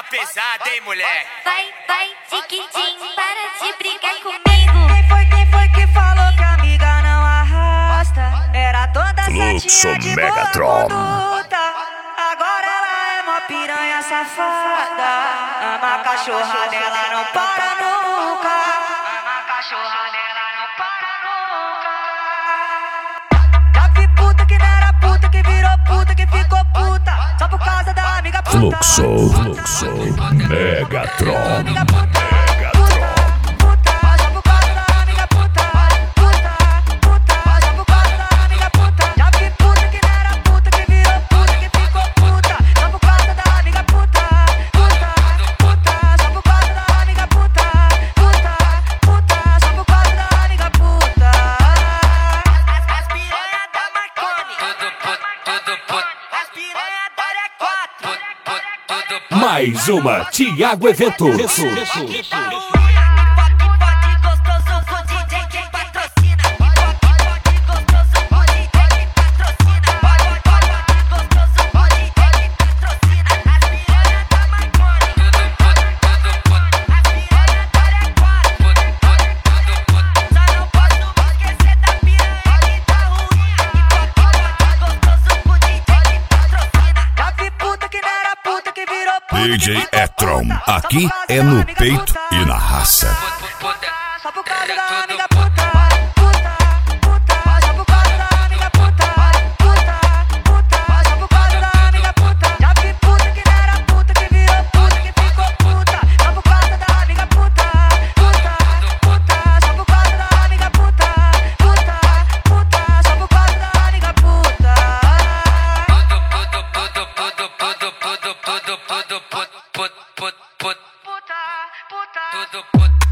Bota pesada, hein, moleque? Vai, tiquitim, para de brigar comigo. Quem foi que falou que a amiga não arrasta? Era toda certinha de boa conduta. Agora ela é mó piranha safada. Ama a cachorra dela, não para nunca. Ama a cachorra dela, não para nunca. Já vi puta que não era puta, que virou puta, que ficou puta só por causa da amiga puta. Fluxo, Megatron. Mais uma Thiago Eventos. DJ Etron, aqui é no peito e na raça. Só por causa da amiga puta. Só por causa da amiga puta. Só por causa da amiga puta. Já vi puta que não era puta, que virou puta, que ficou puta só por causa da amiga puta. Só por causa da amiga puta. Só por causa da amiga puta. Puta.